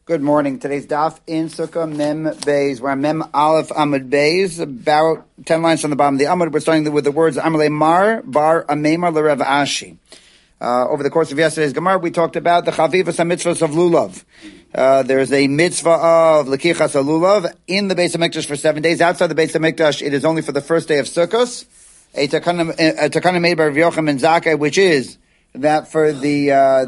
Good morning. Today's daf in Sukkah Mem Beis. We're on Mem Aleph Amud Beis, about 10 lines from the bottom of the Amud. We're starting with the words Amalei Mar Bar Amemar L'Rev Ashi. Over the course of yesterday's Gemara, we talked about the Chavivas HaMitzvahs of Lulav. There's a mitzvah of Lekichas HaLulav in the Beis HaMikdash for 7 days. Outside the Beis HaMikdash, it is only for the first day of Sukkos. A takana made by Rav Yochanan Zakkai, which is that for the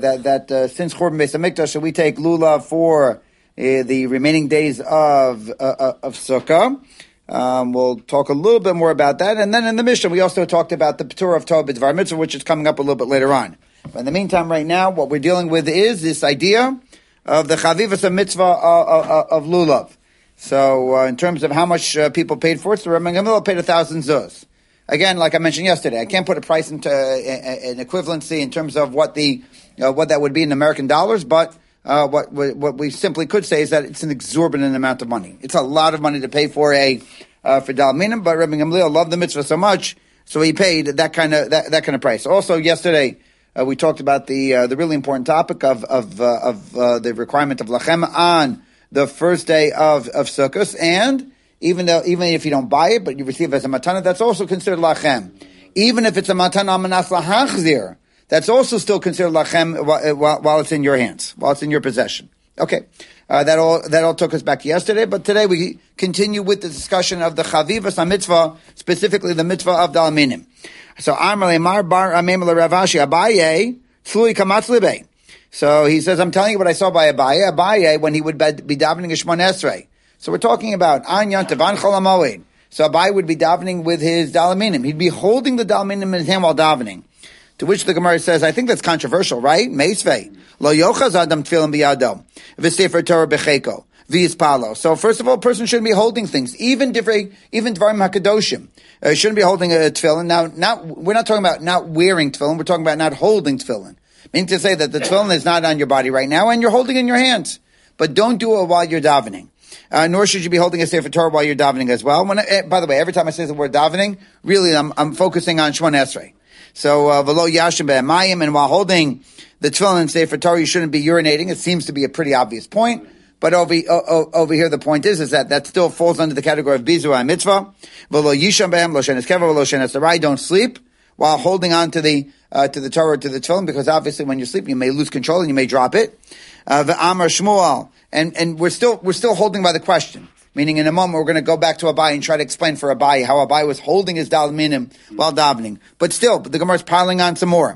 since Churban Beis HaMikdash, so we take lulav for the remaining days of Sukkah. We'll talk a little bit more about that, and then in the Mishnah we also talked about the Petur of Torah B'Dvar Mitzvah, which is coming up a little bit later on. But in the meantime, right now, what we're dealing with is this idea of the Chavivas Mitzvah of lulav. So in terms of how much people paid for it, so Rabbi Gamliel paid 1,000 zuz. Again, like I mentioned yesterday, I can't put a price into an equivalency in terms of what that would be in American dollars, but what we simply could say is that it's an exorbitant amount of money. It's a lot of money to pay for for Dal Minim, but Rabbi Gamliel loved the mitzvah so much, so he paid that kind of price. Also, yesterday we talked about the really important topic of the requirement of lachem on the first day of Sukkot, and even if you don't buy it, but you receive it as a matana, that's also considered lachem. Even if it's a matana manas lahachzir, that's also still considered lachem while it's in your hands, while it's in your possession. Okay, that all took us back yesterday, but today we continue with the discussion of the chavivas mitzvah, specifically the mitzvah of Dal Minim. So Amar Mar Bar Amem L'Rav Ashi Abaye Tzlui Kamatz Libei. So he says, I'm telling you what I saw by Abaye when he would be davening a Shmon Esrei. So we're talking about An Yantav, An Chol HaMoed. So Abai would be davening with his Dal Minim. He'd be holding the Dal Minim in his hand while davening. To which the Gemara says, I think that's controversial, right? Meisvei. Lo yochaz adam tefillin biyado. V'sefer Torah becheko. V'yispalo. So first of all, a person shouldn't be holding things. Even Dvarim HaKadoshim. Shouldn't be holding a tefillin. Now, we're not talking about not wearing tefillin. We're talking about not holding tefillin. Meaning to say that the tefillin is not on your body right now and you're holding it in your hands. But don't do it while you're davening. Nor should you be holding a Sefer Torah while you're davening as well. By the way, every time I say the word davening, really I'm focusing on Shmon Esrei. So, v'lo yashim be'emayim, and while holding the tefillin and Sefer Torah, you shouldn't be urinating. It seems to be a pretty obvious point. But over here, the point is that still falls under the category of bizu mitzvah. V'lo yisham be'em, lo shenes kever, v'lo shenes arai. Don't sleep while holding on to the Torah, to the tefillin, because obviously when you sleep, you may lose control and you may drop it. V'amar Shmuel. And we're still holding by the question. Meaning in a moment we're going to go back to Abai and try to explain for Abai how Abai was holding his Dal Minim while davening. But still, the Gemara is piling on some more.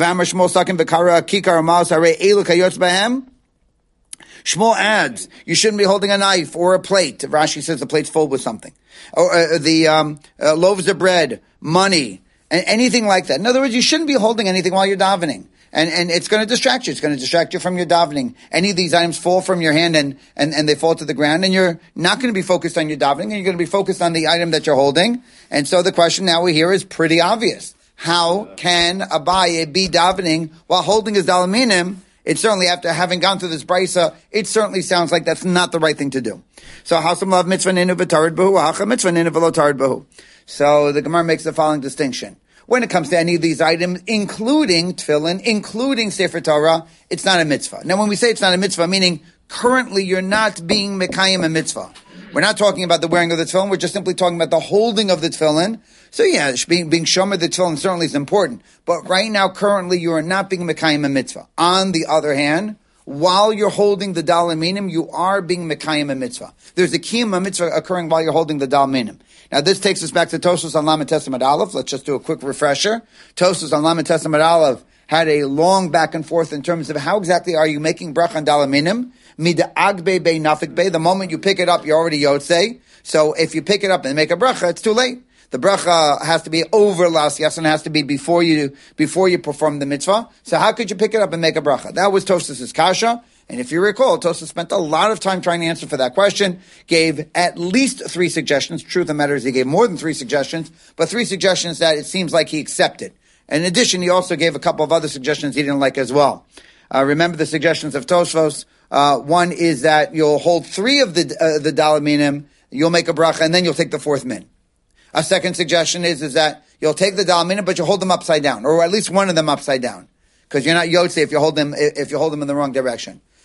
Shmuel adds, you shouldn't be holding a knife or a plate. Rashi says the plate's full with something. Or the loaves of bread, money, and anything like that. In other words, you shouldn't be holding anything while you're davening. And it's going to distract you. It's going to distract you from your davening. Any of these items fall from your hand and they fall to the ground, and you're not going to be focused on your davening, and you're going to be focused on the item that you're holding. And so the question now we hear is pretty obvious. How can Abaye be davening while holding his Dal Minim? It certainly, after having gone through this brisa, it certainly sounds like that's not the right thing to do. So Hasam Lav Mitzvah Ninu V'Tarid Bahu, Hacha Mitzvah Ninu V'Lo Tarid Bahu. So the Gemara makes the following distinction. When it comes to any of these items, including tefillin, including Sefer Torah, it's not a mitzvah. Now, when we say it's not a mitzvah, meaning currently you're not being mekayim a mitzvah. We're not talking about the wearing of the tefillin. We're just simply talking about the holding of the tefillin. So yeah, being shomer the tefillin certainly is important. But right now, currently, you are not being mekayim a mitzvah. On the other hand, while you're holding the Dal Minim, you are being mekayim a mitzvah. There's a kiyum mitzvah occurring while you're holding the Dal Minim. Now this takes us back to Tosfos on Lamed Testament Aleph. Let's just do a quick refresher. Tosfos on Lamed Testament Aleph had a long back and forth in terms of how exactly are you making bracha on Dal Minim. Mid'agbe be nafik be. The moment you pick it up, you're already yotzei. So if you pick it up and make a bracha, it's too late. The bracha has to be over las yasan, has to be before you perform the mitzvah. So how could you pick it up and make a bracha? That was Tosfos' kasha. And if you recall, Tosfos spent a lot of time trying to answer for that question, gave at least 3 suggestions. Truth of the matter is he gave more than 3 suggestions, but 3 suggestions that it seems like he accepted. In addition, he also gave a couple of other suggestions he didn't like as well. Remember the suggestions of Tosfos. One is that you'll hold 3 of the Dal Minim, you'll make a bracha, and then you'll take the 4th min. A second suggestion is that you'll take the Dal Minim, but you'll hold them upside down, or at least one of them upside down, because you're not yotze if you hold them in the wrong direction.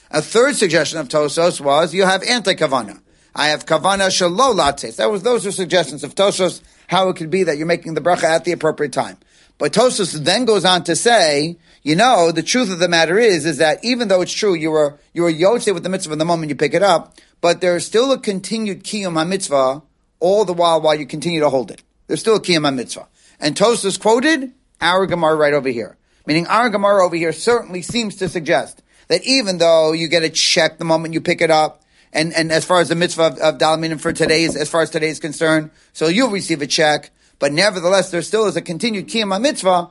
A third suggestion of Tosos was you have anti-kavana. I have kavana shelo lates. Those are suggestions of Tosos, how it could be that you're making the bracha at the appropriate time. But Tosos then goes on to say, the truth of the matter is that even though it's true, you were yotzei with the mitzvah the moment you pick it up, but there's still a continued kiyum ha-mitzvah all the while you continue to hold it. There's still a kiyum ha-mitzvah. And Tosos quoted our Gemara right over here. Meaning our Gemara over here certainly seems to suggest that even though you get a check the moment you pick it up, and as far as the mitzvah of dalaminim for as far as today is concerned, so you'll receive a check, but nevertheless there still is a continued kiyum ha-mitzvah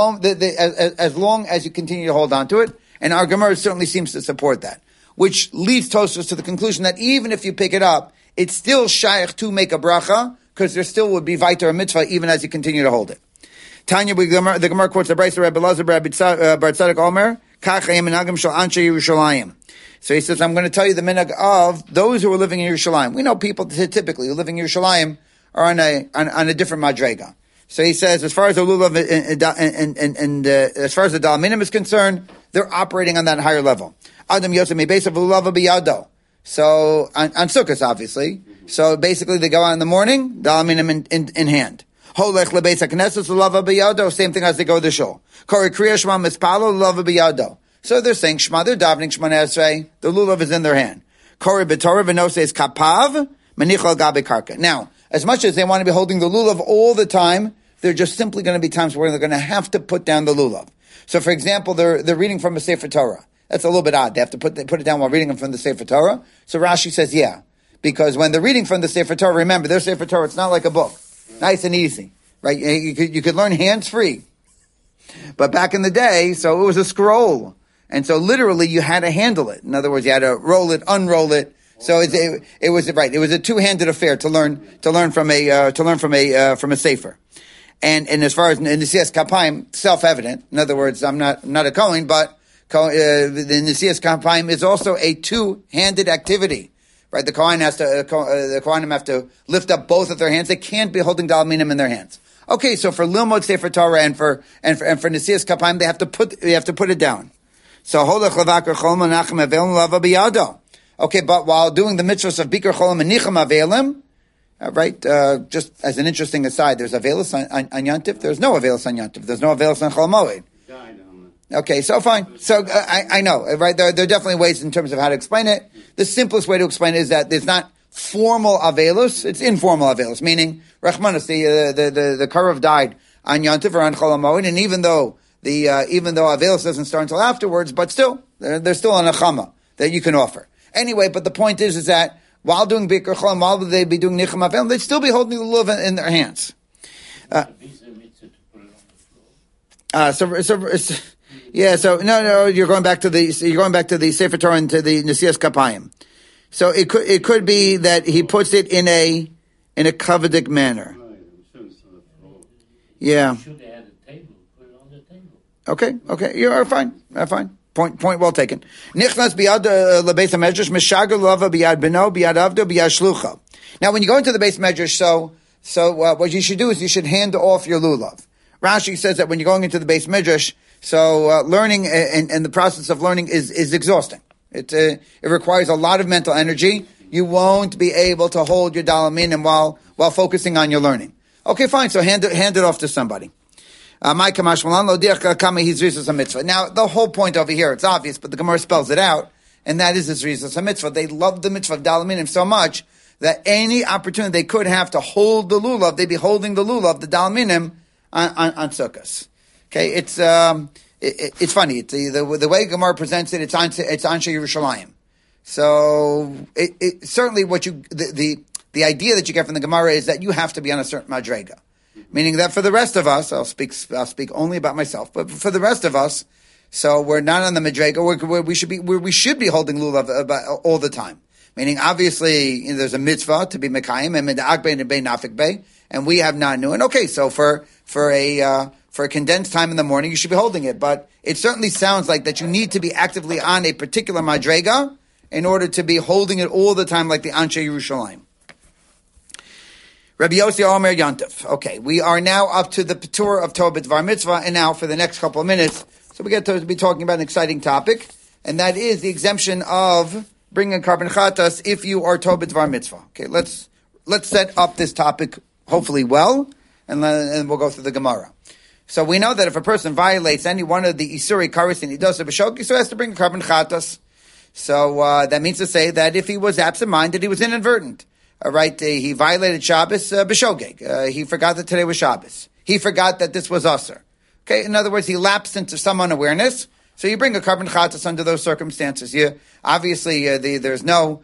as long as you continue to hold on to it, and our Gemara certainly seems to support that. Which leads Tosfos to the conclusion that even if you pick it up, it's still shaykh to make a bracha, because there still would be vaiter a mitzvah even as you continue to hold it. Tanya, the Gemara quotes the Brayso Rabbi Elazar Bar Tzadok Omer, Kach hayem minhagim shel anshe Yerushalayim. So he says, I'm going to tell you the minhag of those who are living in Yerushalayim. We know people typically who live in Yerushalayim are on a different madrega. So he says, as far as the lulav and as far as the dalaminim is concerned, they're operating on that higher level. Adam Yosef base of lulav biyado. So on Sukkot, obviously. So basically, they go out in the morning, dalaminim in hand. Holech lebeis hakneses lulav biyado. Same thing as they go to the shul. Kori kriya shema mispalo lulav biyado. So they're saying Shema, they're davening Shema Esrei, the lulav is in their hand. Kori b'torah v'no says kapav manichal gabe karka. Now, as much as they want to be holding the lulav all the time, there are just simply going to be times where they're going to have to put down the lulav. So, for example, they're reading from a Sefer Torah. That's a little bit odd. They have to put it down while reading from the Sefer Torah. So Rashi says, yeah, because when they're reading from the Sefer Torah, remember, their Sefer Torah, it's not like a book, nice and easy, right? You could learn hands free, but back in the day, so it was a scroll, and so literally you had to handle it. In other words, you had to roll it, unroll it. So it was a two-handed affair to learn from a sefer. And as far as in the Nesias Kapayim, self-evident. In other words, I'm not a Kohen, but the Nesias Kapayim is also a two-handed activity, right? The Kohen the Kohanim have to lift up both of their hands. They can't be holding dalaminim in their hands. Okay, so for Lilmod Sefer Torah and for Nesias Kapayim, they have to put it down. So Holech Levakar Chol Menachem Avelim Lava Biyado. Okay, but while doing the mitzvahs of Bikar Cholim and Nicham Avelim, right, just as an interesting aside, there's Avelis on Yantif, there's no Avelis on Yantif, there's no Avelis on Chol Moed. Okay, so fine. So I know, right, there are definitely ways in terms of how to explain it. The simplest way to explain it is that there's not formal Avelis, it's informal Avelis, meaning, Rachmanis, the Karev died on Yantif or on Chol Moed, and even though Avelis doesn't start until afterwards, but still, there's still an Achama that you can offer. Anyway, but the point is that while doing Bikar Cholim, while they be doing Nicham Avelim, they'd still be holding the lulav in their hands. So you're going back to the Sefer Torah and to the Nesias Kapayim. So it could be that he puts it in a kavedic manner. Yeah. Okay, you're fine. Point well taken. Nichnas biyad lebeis hamedrash mishager lava biyad beno biyad avdo biyad shlucha. Now, when you go into the base medrash, so what you should do is you should hand off your lulav. Rashi says that when you're going into the base medrash, so learning and the process of learning is exhausting. It requires a lot of mental energy. You won't be able to hold your dalaminim while focusing on your learning. Okay, fine. So hand it off to somebody. Now, the whole point over here, it's obvious, but the Gemara spells it out, and that is this Rizos HaMitzvah. They love the mitzvah of dalaminim so much that any opportunity they could have to hold the lulav, they'd be holding the lulav, the dalaminim, on Sukkos. Okay, it's funny. It's the way Gemara presents it. It's Anshe Yerushalayim. So it certainly the idea that you get from the Gemara is that you have to be on a certain madrega. Meaning that for the rest of us, I'll speak only about myself, but for the rest of us, so we're not on the Madrega, where we should be holding lulav all the time. Meaning, obviously, there's a mitzvah to be Mekayim, and Meda'ak Bey and Bey Nafik Bey, and we have not new. And okay, so for a condensed time in the morning, you should be holding it, but it certainly sounds like that you need to be actively on a particular Madrega in order to be holding it all the time like the Anshe Yerushalayim. Rabbi Yossi Omer Yantif. Okay, we are now up to the Patur of Torah B'Dvar Mitzvah, and now for the next couple of minutes, so we get to be talking about an exciting topic. and that is the exemption of bringing a carbon chatas if you are told b'dvar mitzvah. Okay, let's set up this topic hopefully well, and we'll go through the Gemara. So we know that if a person violates any one of the Isuri Karis and he does a B'shoki, so he has to bring a carbon chatas. So that means to say that if he was absent-minded, he was inadvertent. Right? He violated Shabbos B'shogeg. He forgot that today was Shabbos. He forgot that this was Asr. Okay, in other words, he lapsed into some unawareness. So you bring a carbon chatas under those circumstances. Obviously there's no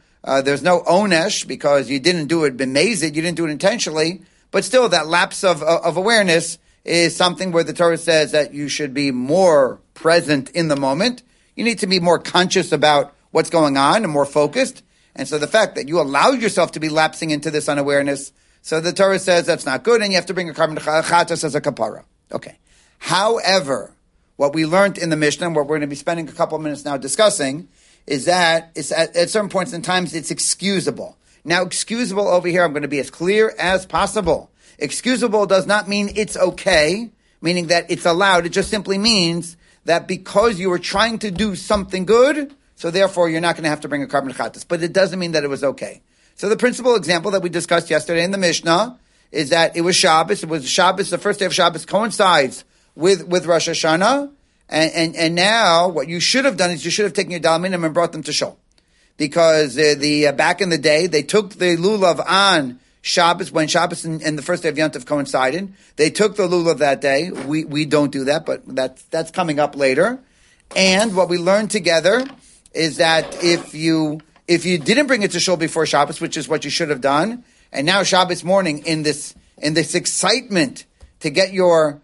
onesh because you didn't do it b'mezid, you didn't do it intentionally. But still, that lapse of awareness is something where the Torah says that you should be more present in the moment. You need to be more conscious about what's going on and more focused. And so the fact that you allow yourself to be lapsing into this unawareness, so the Torah says that's not good, and you have to bring a carbon chatas as a kapara. Okay. However, what we learned in the Mishnah, and what we're going to be spending a couple of minutes now discussing, is that it's at certain points in times it's excusable. Now, excusable over here, I'm going to be as clear as possible. Excusable does not mean it's okay, meaning that it's allowed. It just simply means that because you were trying to do something good, so therefore you're not going to have to bring a carbon chatas. But it doesn't mean that it was okay. So the principal example that we discussed yesterday in the Mishnah is that it was Shabbos. It was Shabbos, the first day of Shabbos coincides with Rosh Hashanah. And now what you should have done is you should have taken your dalminim and brought them to shul. Because back in the day, they took the lulav on Shabbos, when Shabbos and the first day of Yom Tov coincided. They took the lulav that day. We don't do that, but that's coming up later. And what we learned together is that if you didn't bring it to shul before Shabbos, which is what you should have done, and now Shabbos morning in this excitement to get your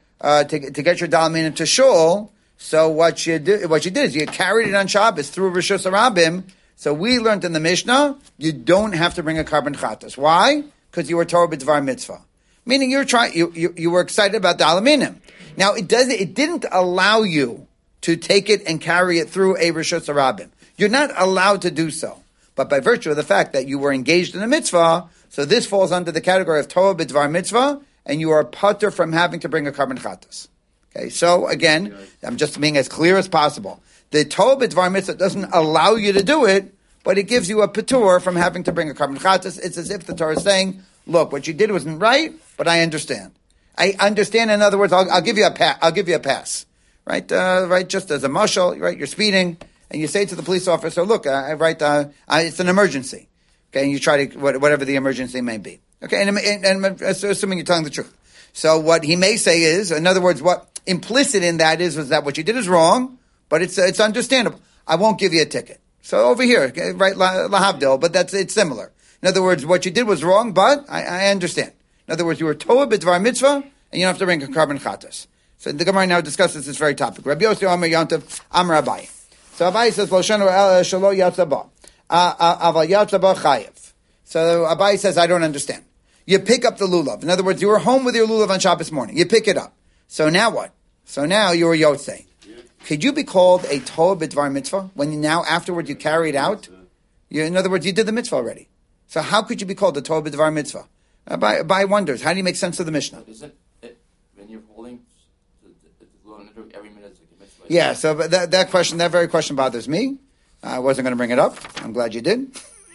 dalminim to shul, so what you did is you carried it on Shabbos through Rishus Harabim. So we learned in the Mishnah, you don't have to bring a carbon chatas. Why? Because you were Torah b'dvar mitzvah. Meaning you were excited about the alaminim. Now it didn't allow you to take it and carry it through a Rishus Harabim. You're not allowed to do so. But by virtue of the fact that you were engaged in a mitzvah, so this falls under the category of Torah b'dvar mitzvah, and you are putter from having to bring a carbon chatas. Okay, so again, I'm just being as clear as possible. The Torah b'dvar mitzvah doesn't allow you to do it, but it gives you a patur from having to bring a carbon chatas. It's as if the Torah is saying, look, what you did wasn't right, but I understand. I understand, in other words, I'll give you a pass. Right? Just as a mashal, right? You're speeding, and you say to the police officer, look, it's an emergency. Okay, and you try to, whatever the emergency may be. Okay, and assuming you're telling the truth. So what he may say is, in other words, what implicit in that is that what you did is wrong, but it's understandable. I won't give you a ticket. So over here, okay, right, lahavdil, but it's similar. In other words, what you did was wrong, but I understand. In other words, you were Torah b'dvar mitzvah, and you don't have to bring a carbon chatas. So the Gemara now discusses this very topic. Rabbi Yossi Amar Yantav Amar Abaye. So Abaye says, Lo shanu shelo yatzaba. Aval yatzaba chayev. So Abaye says, I don't understand. You pick up the lulav. In other words, you were home with your lulav on Shabbos morning. You pick it up. So now what? So now you were yotzei. Could you be called a Torah b'dvar mitzvah when now afterwards you carry it out? In other words, you did the mitzvah already. So how could you be called a Torah b'dvar mitzvah? Abaye wonders, how do you make sense of the Mishnah? Isn't it when you're holding every minute like a mitzvah? Yeah, so that very question bothers me. I wasn't going to bring it up. I'm glad you did.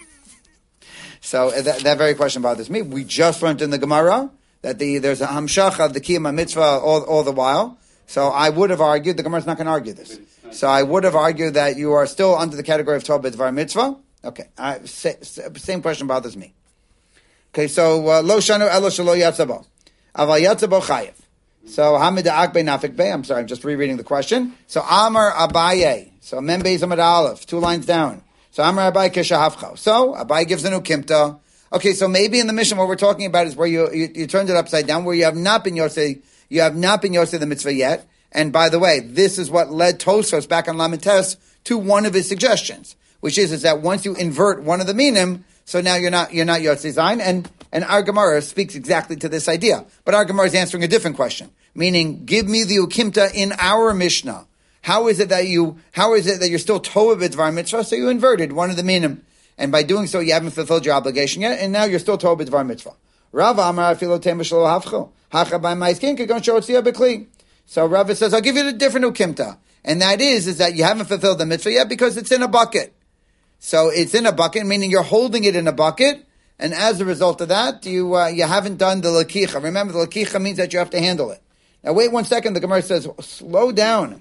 So that very question bothers me. We just learned in the Gemara that there's a hamshach of the kiyum mitzvah all the while. So I would have argued, the Gemara is not going to argue this. So I would have argued that you are still under the category of Torah b'dvar mitzvah. Okay, same question bothers me. Okay, so lo shanu elo shelo yatzabo, aval yatzabo chayev. So hamid akbe nafik be. I'm sorry, I'm just rereading the question. So Amar Abaye. So mem beis amud aleph, 2 lines down. So Amar Abaye keshahavcha. So Abaye gives a new kimta. Okay, so maybe in the mission what we're talking about is where you turned it upside down, where you have not been yosei. You have not been yosei the mitzvah yet. And by the way, this is what led Tosfos back on Lamentes to one of his suggestions, which is that once you invert one of the minim, so now you're not yosei zayin, and our Gemara speaks exactly to this idea. But our Gemara is answering a different question, meaning, give me the ukimta in our Mishnah. How is it that you're still Torah b'dvar mitzvah? So you inverted one of the minim, and by doing so, you haven't fulfilled your obligation yet, and now you're still Torah b'dvar mitzvah. Rav Amar afilo tema shelo havcho hacha by ma'iskin kagon sheotzia bekli. So Rav says, I'll give you a different ukimta. And that is that you haven't fulfilled the mitzvah yet because it's in a bucket. So it's in a bucket, meaning you're holding it in a bucket, and as a result of that, you haven't done the lakicha. Remember, the lakicha means that you have to handle it. Now wait 1 second, the Gemara says, slow down.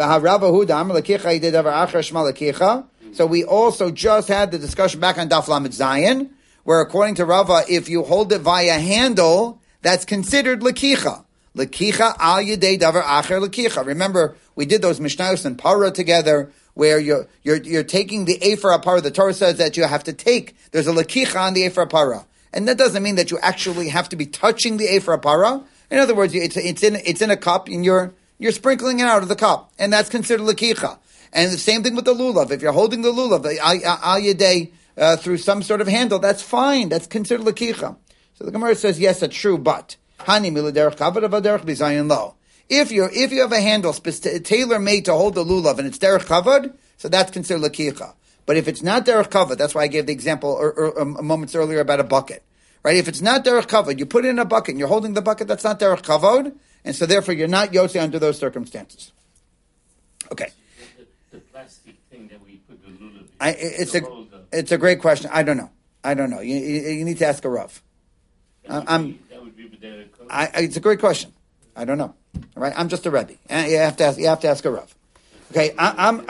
So we also just had the discussion back on Daf Lamed Zayin, where according to Rava, if you hold it via handle, that's considered lakicha. Lakicha al yedei davar acher lakicha. Remember, we did those Mishnayos and Para together, where you're taking the Ephra Para. The Torah says that you have to take, there's a lakicha on the Ephra Para. And that doesn't mean that you actually have to be touching the Ephra Para. In other words, it's in a cup and you're sprinkling it out of the cup. And that's considered lakicha. And the same thing with the lulav. If you're holding the lulav, al yedei, through some sort of handle, that's fine. That's considered lakicha. So the Gemara says, yes, that's true, but hani miladerech kavod avaderech bizayin lo. If you have a handle tailor-made to hold the lulav and it's derech kavod, so that's considered lakicha. But if it's not derech kavod, that's why I gave the example moments earlier about a bucket, right? If it's not derech kavod, you put it in a bucket and you're holding the bucket, that's not derech kavod, and so therefore you're not yotze under those circumstances. Okay. The plastic thing that we put the lulav in. It's a great question. I don't know. You need to ask a Rav. That would be derech kavod. It's a great question. I don't know. All right, I'm just a Rebbe. You have to ask a Rav. Okay, I'm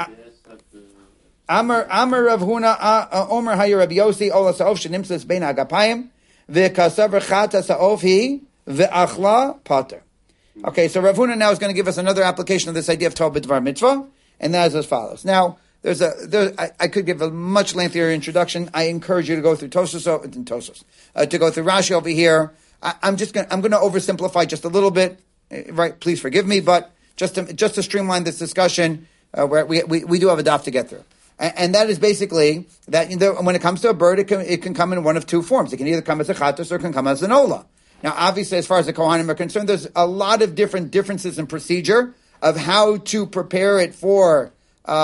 Amar Rav Huna Omer Hayer Rabbi Yossi Ola Saof Shenimtzes Bein Agapayim VeKasav Rechata Saof Hi VeAchla Pater. Okay, so Rav Huna now is going to give us another application of this idea of Torah B'Dvar Mitzvah, and that is as follows. Now, I could give a much lengthier introduction. I encourage you to go through Tosos, to go through Rashi over here. I'm going to oversimplify just a little bit, right? Please forgive me, but just to streamline this discussion, where we do have a daf to get through, and that is basically that when it comes to a bird, it can come in one of two forms. It can either come as a chatos or it can come as an ola. Now, obviously, as far as the Kohanim are concerned, there's a lot of differences in procedure of how to prepare it for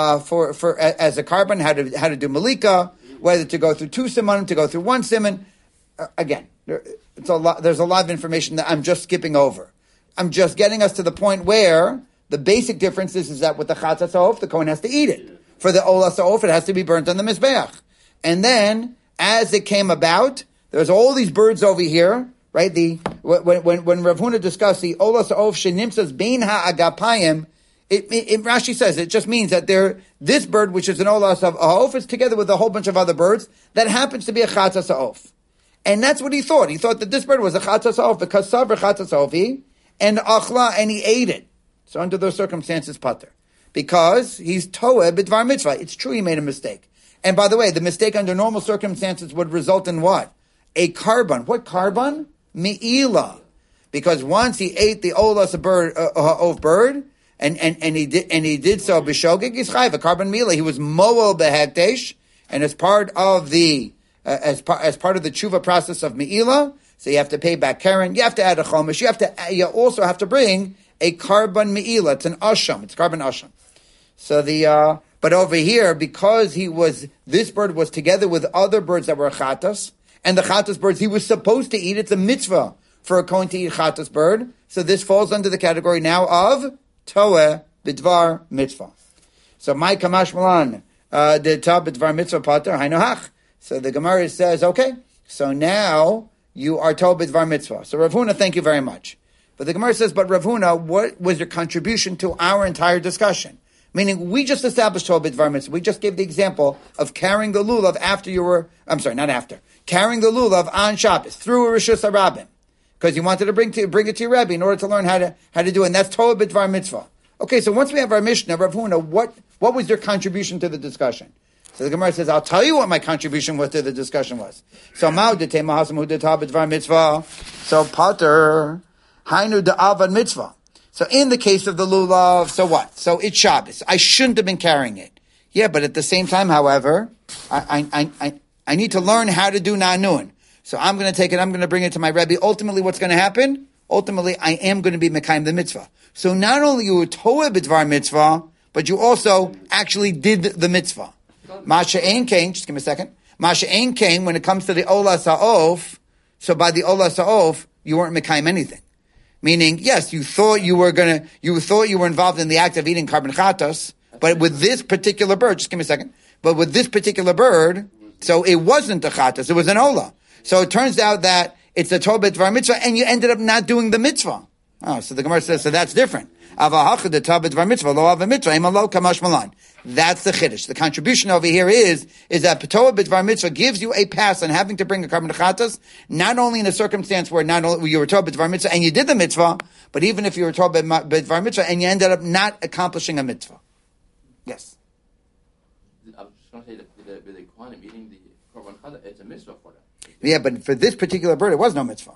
as a carbon, how to do malika, whether to go through 2 simanim, to go through 1 siman. Again, there's a lot of information that I'm just skipping over. I'm just getting us to the point where the basic difference is that with the chatzas ha'of, the Kohen has to eat it. For the olas ha'of, it has to be burnt on the mizbeach. And then, as it came about, there's all these birds over here, right? When Rav Huna discussed the olas ha'of shenimtzas bein ha'agapayim, Rashi says it just means that this bird, which is an olas ha'of, is together with a whole bunch of other birds that happens to be a chatzas ha'of. And that's what he thought. He thought that this bird was a chatzas ha'of because sabr chatzas ha'ofi and achla, and he ate it. So under those circumstances, pater. Because he's toeh b'dvar mitzvah. It's true he made a mistake. And by the way, the mistake under normal circumstances would result in what? A carbon. What carbon? Me'ila. Because once he ate the olas of bird, and he did so b'shogeg yischayv, a carbon me'ila. He was moel behekdesh, and as part of the tshuva process of me'ila, so you have to pay back Karen, you have to add a chomish, you also have to bring a carbon me'ila. It's an asham. It's carbon asham. So but over here, because this bird was together with other birds that were chatas, and the chatas birds he was supposed to eat, it's a mitzvah for a Kohen to eat chatas bird. So this falls under the category now of toeh b'dvar mitzvah. So my kamash malan, the toeh b'dvar mitzvah pater, hainohach. So the Gemara says, okay, so now you are toeh b'dvar mitzvah. So Rav Huna, thank you very much. But the Gemara says, but Rav Huna, what was your contribution to our entire discussion? Meaning, we just established toeh b'dvar mitzvah. We just gave the example of carrying the lulav carrying the lulav on Shabbos through a Rishus HaRabim, because you wanted to bring it to your Rebbe in order to learn how to do it. And that's toeh b'dvar mitzvah. Okay, so once we have our Mishnah, Rav Huna, what was your contribution to the discussion? So the Gemara says, I'll tell you what my contribution to the discussion was. So ma'udete mahasam hudetah b'dvar mitzvah. So pater hainu da'avad mitzvah. So in the case of the lulav, so what? So it's Shabbos. I shouldn't have been carrying it. Yeah, but at the same time, however, I need to learn how to do na'anun. So I'm going to take it, I'm going to bring it to my Rebbe. Ultimately, what's going to happen? Ultimately, I am going to be mekayim the mitzvah. So not only you were toeh b'dvar mitzvah, but you also actually did the mitzvah. Masha ein kain, just give me a second. Masha ein kain, when it comes to the olas ha'of, so by the olas ha'of, you weren't mekayim anything. Meaning, yes, you thought you were involved in the act of eating carbon chatas, but with this particular bird, just give me a second, but with this particular bird, so it wasn't a chatas, it was an ola. So it turns out that it's a Torah b'dvar mitzvah, and you ended up not doing the mitzvah. Oh, so the Gemara says, so that's different. That's the chiddush. The contribution over here is that Torah b'dvar mitzvah gives you a pass on having to bring a carbon chatas, not only in a circumstance where not only you were Torah b'dvar mitzvah and you did the mitzvah, but even if you were Torah b'dvar mitzvah and you ended up not accomplishing a mitzvah. Yes. I was just going to say that with the Kohanim eating the carbon chatas, it's a mitzvah for them. Yeah, but for this particular bird, it was no mitzvah.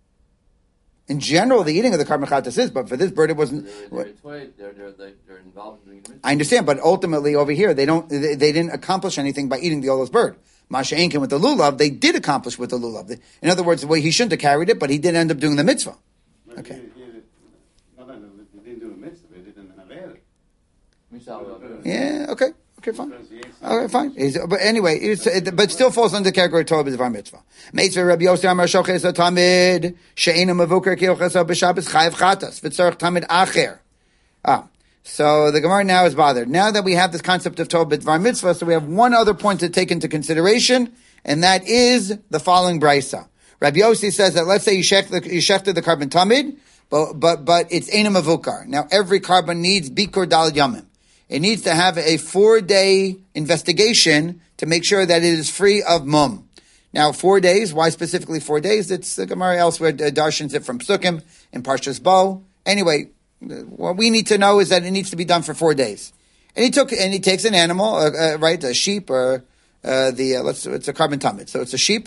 In general, the eating of the carbon chatas is, but for this bird, it wasn't. They're involved in doing the mitzvah. I understand, but ultimately over here, they didn't accomplish anything by eating the ola's bird. Masha Enkin with the lulav, they did accomplish with the lulav. In other words, he shouldn't have carried it, but he did end up doing the mitzvah. Okay. He didn't do a mitzvah, he didn't have it. Yeah, okay. Okay, fine. Okay, fine. But anyway, but still falls under the category of Torah b'dvar mitzvah. Mitzvah Rabbi Yossi Amar Shoches Tamid She'ena Mavukar Kiyuchasa B'Shabbos Chayav Chatas V'Tzarech Tamid Acher. So the Gemara now is bothered. Now that we have this concept of Torah b'dvar mitzvah, so we have one other point to take into consideration, and that is the following brisa. Rabbi Yossi says that let's say you shechted the carbon tamid, but it's Eina Mavukar. Now every carbon needs Bikur Dal Yamim. It needs to have a 4-day investigation to make sure that it is free of mum. Now, 4 days. Why specifically 4 days? It's the Gemara elsewhere darshans it from Sukkim in Parshas Bo. Anyway, what we need to know is that it needs to be done for 4 days. And he takes an animal, right, a sheep or it's a carbon tamid. So it's a sheep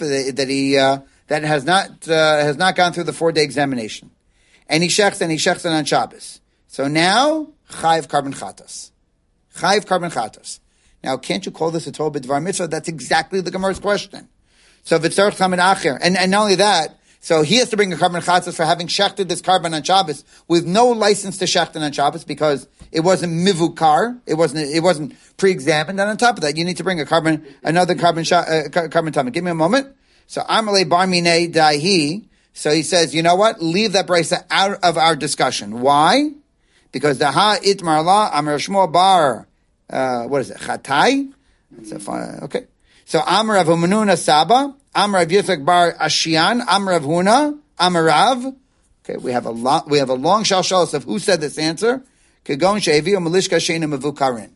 that has not gone through the 4-day examination, and he shechs it on Shabbos. So now chayiv carbon chatas. Chayiv carbon chatas. Now, can't you call this a Torah b'dvar mitzvah? That's exactly the Gemara's question. So v'tzarech tamid acher, and not only that, so he has to bring a carbon chatas for having shechted this carbon on Shabbos with no license to shechten on Shabbos because it wasn't mivukar, it wasn't pre-examined. And on top of that, you need to bring another carbon tamid. Give me a moment. So Amalei bar minei dahi. So he says, you know what? Leave that brisa out of our discussion. Why? Because the ha itmar la amar Shmuel bar, what is it? Chatai? Okay. So Amar Rav Humanuna Saba, Amar Rav Yitzchak bar Ashian, Amar Rav Huna, Amar Rav. Okay, we have a long shalshalos of who said this answer. Kegon she'eviu malishka she'ena mevukarin.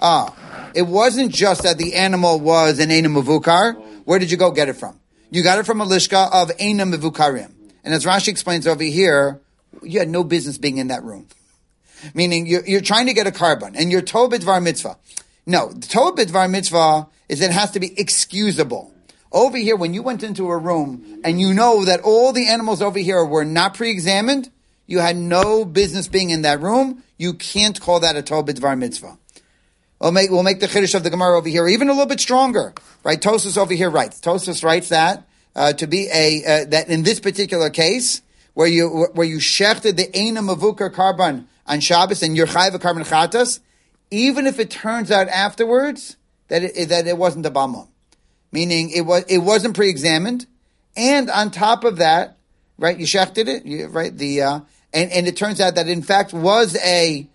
It wasn't just that the animal was an eina mevukar. Where did you go get it from? You got it from a lishka of eina mevukarim. And as Rashi explains over here, you had no business being in that room. Meaning, you're trying to get a carbon, and you're Torah b'dvar mitzvah. No, the Torah b'dvar mitzvah is it has to be excusable. Over here, when you went into a room, and you know that all the animals over here were not pre-examined, you had no business being in that room, you can't call that a Torah b'dvar mitzvah. We'll make the chiddush of the Gemara over here even a little bit stronger. Right? Tosfos over here writes. Tosfos writes that, to be that in this particular case, where you shechted the eina mavukar carbon on Shabbos and you're chayiv carbon chatas, even if it turns out afterwards that it wasn't a bamon, meaning it wasn't pre-examined, and on top of that, right, you shechted it, right, and it turns out that in fact was a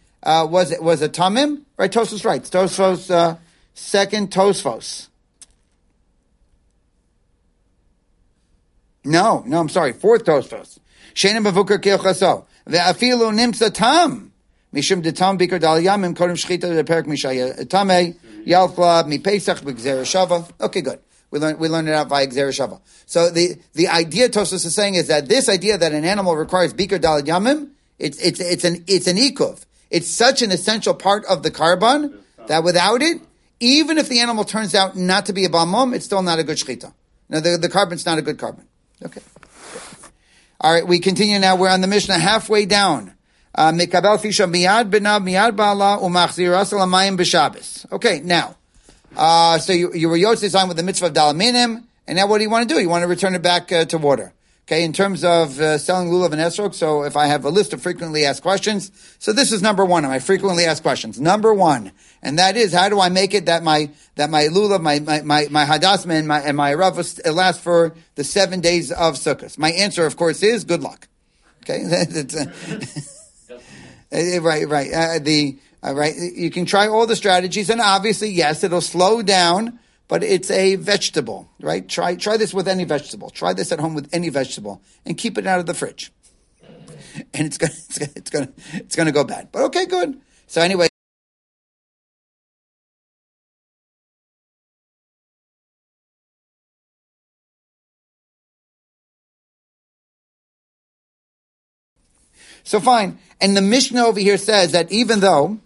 tamim, right? Tosfos writes, Tosfos second Tosfos. No, I'm sorry, fourth Tosfos. She'ena mavukar kilchaso. Ve'afilu nimsa tam. Mishum de tam bikar dal yamim kodem shchita de perik mishaya tamei yalfla mi pesach b'gzera shava. Okay, good. We learned it out via gzera shava. So the idea Tosfos is saying is that this idea that an animal requires bikar dal yamim, it's an ikuv. It's such an essential part of the carbon that without it, even if the animal turns out not to be a bamom, it's still not a good shchita. No, the carbon's not a good carbon. Okay. All right, we continue now. We're on the Mishnah halfway down. Mikabel fisha miyad benav miyad ba'ala umachzir asal amayim b'Shabbos. Okay, now, so you were yotzei on with the mitzvah of dalaminim, and now what do you want to do? You want to return it back to water. Okay, in terms of selling lulav and esrog, so if I have a list of frequently asked questions, so this is number one of my frequently asked questions. Number one, and that is, how do I make it that my lulav, my hadasma and my rav last for the 7 days of Sukkot? My answer, of course, is good luck. Okay, right. You can try all the strategies, and obviously, yes, it'll slow down, but it's a vegetable, right? Try this with any vegetable. Try this at home with any vegetable, and keep it out of the fridge. And it's gonna go bad. But okay, good. So anyway. So fine. And the Mishnah over here says that even though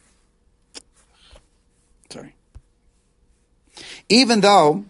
even though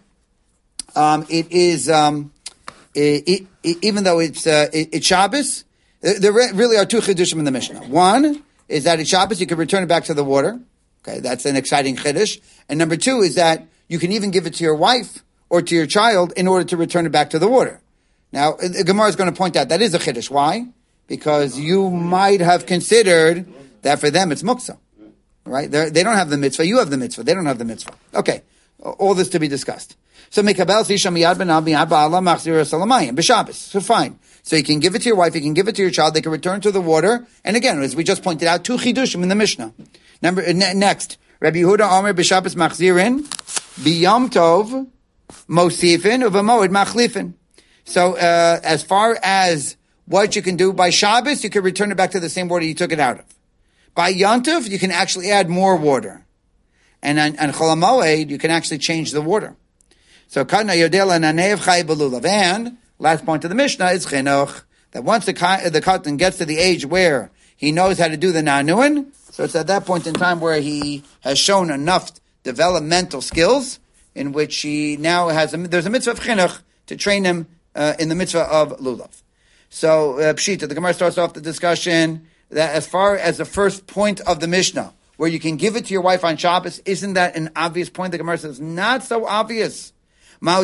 it's Shabbos, there really are two chiddushim in the Mishnah. One is that it's Shabbos, you can return it back to the water. Okay, that's an exciting chiddush. And number two is that you can even give it to your wife or to your child in order to return it back to the water. Now, the Gemara is going to point out that is a chiddush. Why? Because you might have considered that for them it's muksa. Right? They don't have the mitzvah. You have the mitzvah. They don't have the mitzvah. Okay. All this to be discussed. So Mekabel Sisha Miyad Ben Abi Ba'ala Machzir Salamayim B'Shabbos. So fine. So you can give it to your wife, you can give it to your child, they can return to the water. And again, as we just pointed out, two chidushim in the Mishnah. Next. Rabbi Yehuda Omer B'Shabbos Machzirin B'Yom Tov Mosifin U'V'Moed Machlifin. So as far as what you can do by Shabbos, you can return it back to the same water you took it out of. By Yontif, you can actually add more water. And on Chol HaMoed, you can actually change the water. So, and last point of the Mishnah is chinuch, that once the katan gets to the age where he knows how to do the nanuin, so it's at that point in time where he has shown enough developmental skills in which he now there's a mitzvah of chinuch to train him in the mitzvah of lulav. So, Pshita, the Gemara starts off the discussion that as far as the first point of the Mishnah, where you can give it to your wife on Shabbos, isn't that an obvious point? The Gemara says, not so obvious. I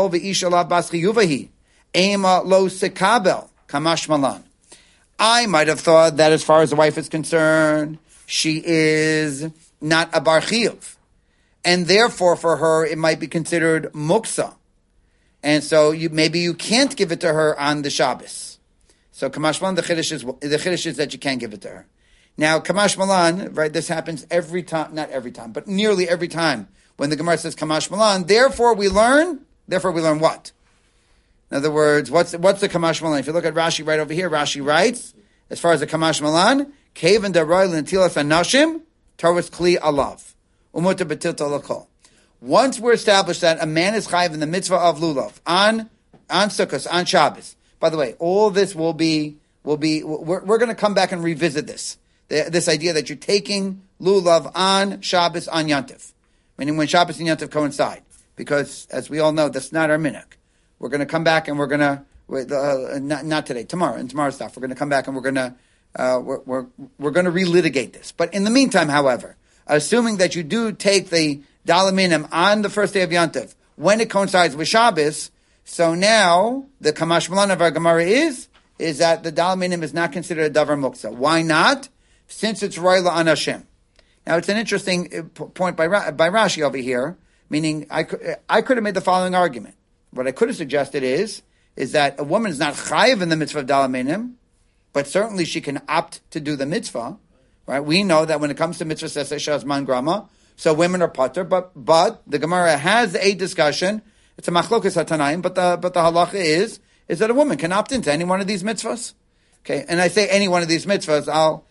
might have thought that as far as the wife is concerned, she is not a bar chiyuv. And therefore, for her, it might be considered muksa. And so maybe you can't give it to her on the Shabbos. So Kamash Malan, the chiddush is that you can't give it to her. Now, Kamash Malan, right, this happens every time, not every time, but nearly every time when the Gemara says Kamash Malan, therefore we learn what? In other words, what's the Kamash Malan? If you look at Rashi right over here, Rashi writes, as far as the Kamash Malan, Kaven Daroy Lentilas Anashim, Taurus Kli Alav, Umuta Betil Talakol. Once we're established that a man is chayiv in the mitzvah of lulav, on Sukkot, on Shabbos. By the way, all this we're going to come back and revisit this. This idea that you're taking lulav on Shabbos on Yantif, meaning when Shabbos and Yantif coincide, because as we all know, that's not our minhag. We're going to come back and we're going to not today, tomorrow, and tomorrow's stuff. We're going to come back and we're going to relitigate this. But in the meantime, however, assuming that you do take the dalaminim on the first day of Yantif when it coincides with Shabbos, so now the Kamash Malan of our Gemara is that the dalaminim is not considered a davar muksa. Why not? Since it's roila on Hashem. Now it's an interesting point by Rashi over here, meaning I could have made the following argument. What I could have suggested is that a woman is not chayiv in the mitzvah of dalaminim, but certainly she can opt to do the mitzvah. Right? We know that when it comes to mitzvah seseh shazman grama, so women are pater, but the Gemara has a discussion. It's a machlokas hatanaim, but the halacha is that a woman can opt into any one of these mitzvahs. Okay, and I say any one of these mitzvahs, I'll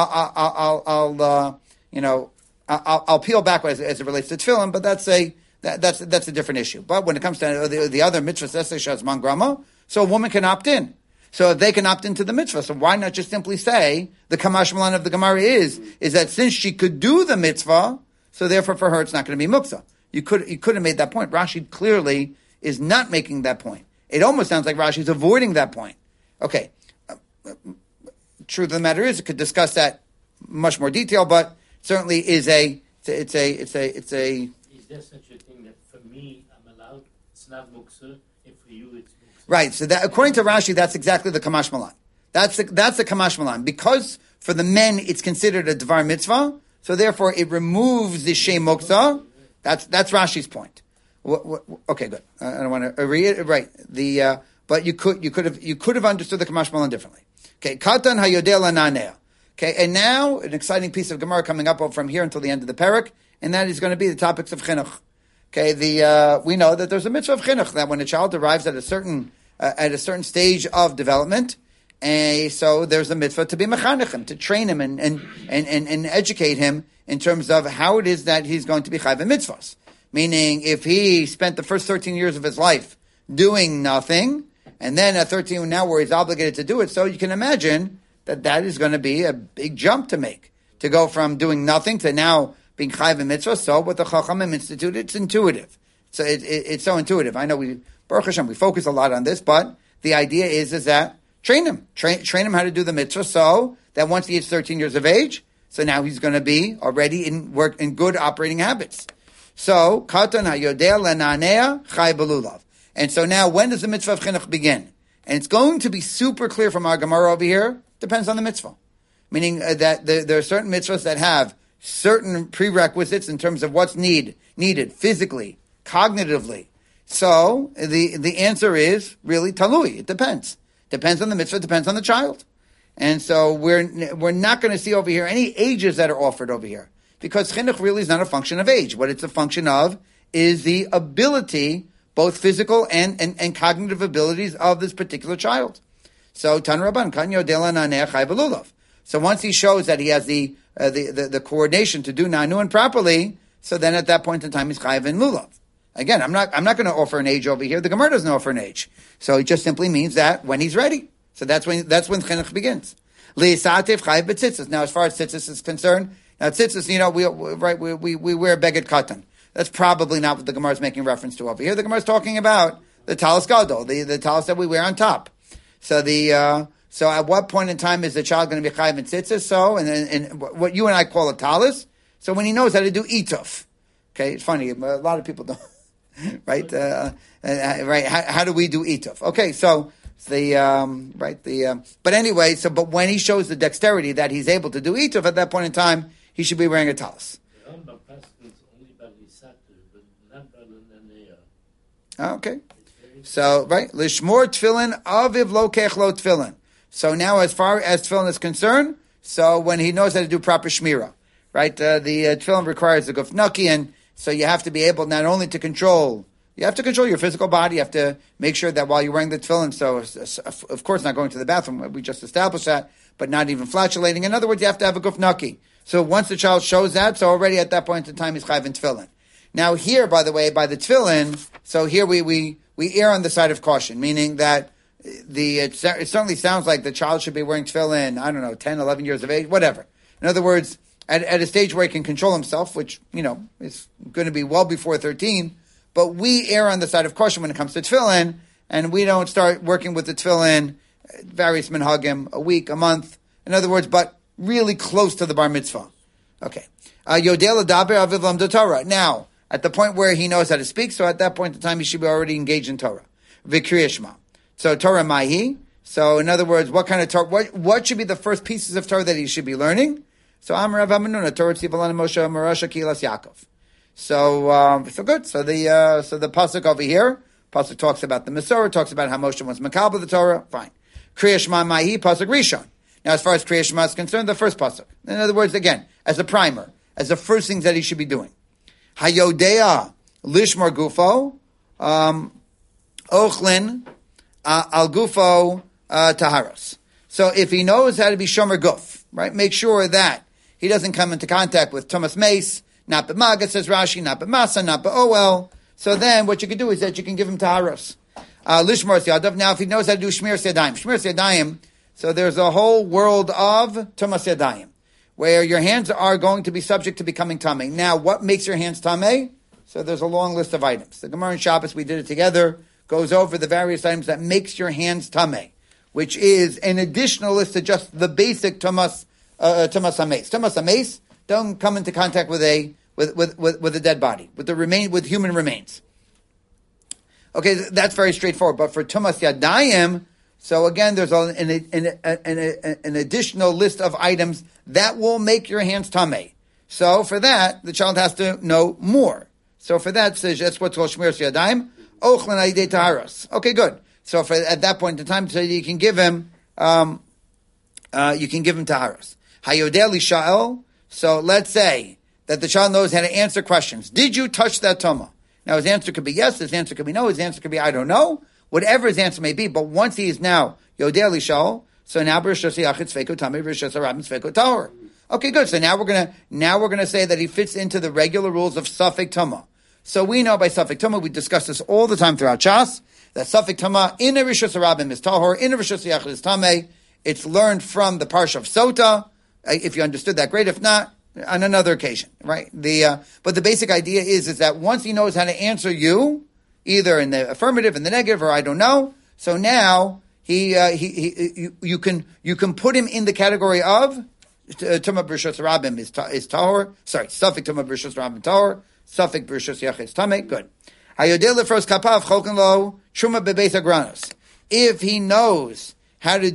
peel back as it relates to tefillin, but that's a different issue. But when it comes to the other mitzvahs, shazman grama, so a woman can opt in. So if they can opt into the mitzvah, so why not just simply say the Kamash Malan of the Gemara is that since she could do the mitzvah, so therefore for her it's not going to be muksa. You could have made that point. Rashi clearly is not making that point. It almost sounds like Rashi is avoiding that point. Okay. Truth of the matter is, it could discuss that much more detail, but certainly is it's a. Is there such a thing that for me I'm allowed? It's not muksa, and for you it's muksa. Right. So that according to Rashi, that's exactly the Kamash Malan. That's the Kamash Malan, because for the men it's considered a dvar mitzvah, so therefore it removes the shem muksa. That's Rashi's point. Okay, good. I don't want to reiterate the but you could have understood the Kamash Malan differently. Okay, Katan hayodeh lananea. Okay, and now an exciting piece of Gemara coming up from here until the end of the parak, and that is going to be the topics of chinuch. Okay, we know that there's a mitzvah of chinuch, that when a child arrives at a certain stage of development, so there's a mitzvah to be mechanech him, to train him and educate him in terms of how it is that he's going to be chayv mitzvahs. Meaning, if he spent the first 13 years of his life doing nothing, and then at 13 now where he's obligated to do it, so you can imagine that is going to be a big jump to make, to go from doing nothing to now being chayv mitzvah. So what the Chachamim instituted, it's intuitive. So it's so intuitive. I know Baruch Hashem, we focus a lot on this, but the idea is that train him how to do the mitzvah, so that once he hits 13 years of age, so now he's going to be already in good operating habits. So katan hayodeh lenanea chay belulav. And so now, when does the mitzvah of chinuch begin? And it's going to be super clear from our Gemara over here. Depends on the mitzvah, meaning that there are certain mitzvahs that have certain prerequisites in terms of what's needed physically, cognitively. So the answer is really talui. It depends. Depends on the mitzvah. Depends on the child. And so we're not going to see over here any ages that are offered over here, because chinuch really is not a function of age. What it's a function of is the ability, both physical and cognitive abilities of this particular child. So Tan Rabban kan yodeh lananea chay belulav. So once he shows that he has the coordination to do nanuin properly, so then at that point in time he's chayav in lulav. Again, I'm not going to offer an age over here. The Gemara doesn't offer an age, so it just simply means that when he's ready. So that's when chinuch begins. Li'satev chayav b'tzitzis. Now, as far as tzitzis is concerned, now tzitzis, we wear beged katan. That's probably not what the Gemara is making reference to over here. The Gemara is talking about the talis gadol, the talis that we wear on top. So so at what point in time is the child going to be chayav in tzitzis? So, and what you and I call a talis. So when he knows how to do ituf. Okay, it's funny. A lot of people don't. Right? Right. How do we do ituf? Okay, so but anyway, but when he shows the dexterity that he's able to do ituf, at that point in time, he should be wearing a talis. Okay. So, right, lishmor tefillin aviv lo kechlo tefillin. So now, as far as tefillin is concerned, so when he knows how to do proper shmira, right, the tefillin requires a guf naki, and so you have to be able not only to control, you have to control your physical body, you have to make sure that while you're wearing the tefillin, so of course not going to the bathroom, we just established that, but not even flatulating. In other words, you have to have a guf naki. So once the child shows that, so already at that point in time he's chayav in tefillin. Now here, by the way, by the tefillin, so here we err on the side of caution, meaning that it certainly sounds like the child should be wearing tefillin, 10, 11 years of age, whatever. In other words, at a stage where he can control himself, which, is going to be well before 13, but we err on the side of caution when it comes to tefillin, and we don't start working with the tefillin, various minhagim, a week, a month, in other words, but really close to the bar mitzvah. Okay. Yodeh l'daber aviv lamdo Torah. Now, at the point where he knows how to speak, so at that point in time he should be already engaged in Torah. V'kriyah Shema. So Torah mahi. So in other words, what kind of Torah? What should be the first pieces of Torah that he should be learning? So Amar Rav Amenuna, Torah Tzivalan Moshe Marasha Kilas Yaakov. So good. So the pasuk over here, pasuk talks about the Masorah, talks about how Moshe was makabel the Torah. Fine. Kriyah Shema mahi pasuk Rishon. Now, as far as Kriyah Shema is concerned, the first pasuk. In other words, again, as a primer, as the first things that he should be doing. Hayodea lishmar gufo, ochlin al gufo taharos. So if he knows how to be shomer guf, right, make sure that he doesn't come into contact with tumas mace, not b'maga, says Rashi, not b'masa, not b'oel. So then what you can do is that you can give him taharos. Lishmar yadav. Now if he knows how to do shmir yadayim, so there's a whole world of tumas yadayim, where your hands are going to be subject to becoming tamei. Now, what makes your hands tamei? So there's a long list of items. The Gemara in Shabbos, we did it together, goes over the various items that makes your hands tamei, which is an additional list to just the basic tumas hameis. Tumas hameis don't come into contact with a dead body, with human remains. Okay, that's very straightforward. But for tumas yadayim, so again, there's an additional list of items that will make your hands tamei. So for that, the child has to know more. So for that, that's what's called shmir yadayim. Ochlin ayidei taharos. Okay, good. So at that point in time, so you can give him taharas. Hayodeh lisha'el. So let's say that the child knows how to answer questions. Did you touch that tuma? Now his answer could be yes, his answer could be no, his answer could be I don't know. Whatever his answer may be, but once he is now Yodeh lisha'el, so now b'rishos yachid sveko tamei, b'rishos harabim sveko tahor. Okay, good. So now we're gonna say that he fits into the regular rules of Safek Tuma. So we know by Safek Tuma, we discuss this all the time throughout Shas, that Safek Tuma in a Rishos Harabim is Tahor, in a Rishos Yachid is Tameh. It's learned from the Parsha of Sota. If you understood that, great. If not, on another occasion, right? But the basic idea is that once he knows how to answer you, either in the affirmative, in the negative, or I don't know, so now you can put him in the category of Tuma B'Rishos Rabim is Tahor. Sorry, Safek Tuma B'Rishos Rabim Tahor. Safek B'Rishos Yachid is Tameh. Good. Hayodeh lefros kapav choken lo Truma bebeis agranos. If he knows how to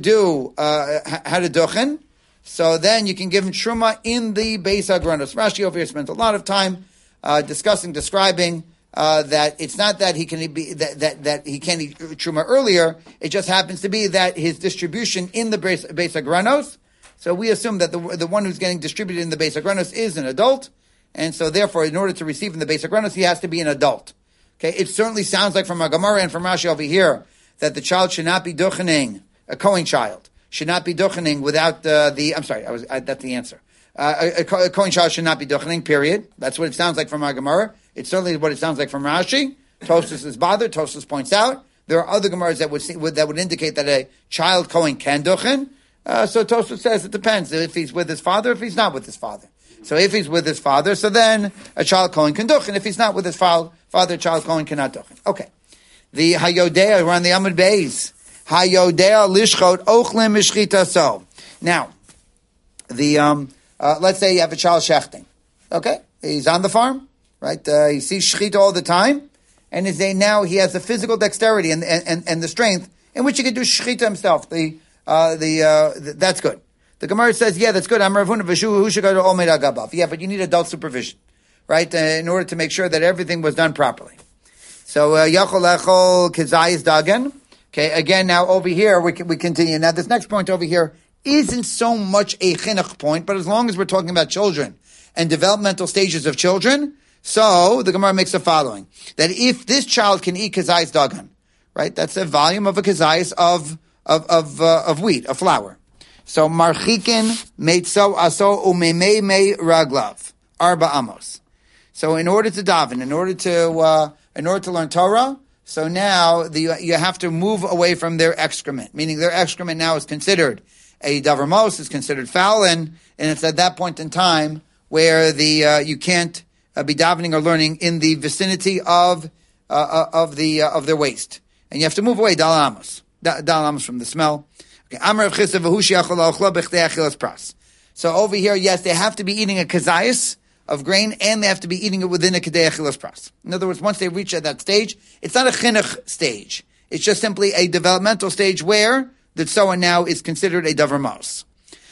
duchen, so then you can give him Truma in the beis agranos. Rashi over here spent a lot of time describing that it's not that he can be that he can't eat Truma earlier. It just happens to be that his distribution in the beis agranos. So we assume that the one who's getting distributed in the Beis Agranos is an adult, and so therefore, in order to receive in the Beis Agranos, he has to be an adult. Okay, it certainly sounds like from our Gemara and from Rashi over here that the child should not be duchening, a Kohen child should not be duchening without that's the answer. A Kohen child should not be duchening, period. That's what it sounds like from our Gemara. It's certainly what it sounds like from Rashi. Tosfos is bothered. Tosfos points out there are other Gemaras that would indicate that a child Kohen can duchen. So Tosfos says it depends if he's with his father, if he's not with his father. So if he's with his father, so then a child Kohen can duchen. If he's not with his father, a child Kohen cannot duchen. Okay. The Hayodea, we're on the Amud Beis. Hayodea lishchot ochlim mishchita so. Now, let's say you have a child shechting. Okay? He's on the farm, right? He sees shechita all the time, and now he has the physical dexterity and the strength in which he can do shechita himself. That's good. The Gemara says, yeah, that's good. Yeah, but you need adult supervision, right? In order to make sure that everything was done properly. So, yachol echol kezayis dagen. Okay, again, now over here, we continue. Now, this next point over here isn't so much a chinuch point, but as long as we're talking about children and developmental stages of children, so the Gemara makes the following, that if this child can eat kezayis dagen, right, that's a volume of a kezayis of wheat, of flour. So marchikin meitzo aso umemei raglav arba amos. So in order to daven, in order to learn Torah, so now you have to move away from their excrement, meaning their excrement now is considered a davar mos, is considered foul, and it's at that point in time where you can't be davening or learning in the vicinity of their waist, and you have to move away dal amos from the smell. Okay. So over here, yes, they have to be eating a kazayas of grain, and they have to be eating it within a kedei achilas pras. In other words, once they reach at that stage, it's not a chinuch stage. It's just simply a developmental stage where the tzoa now is considered a davar mos.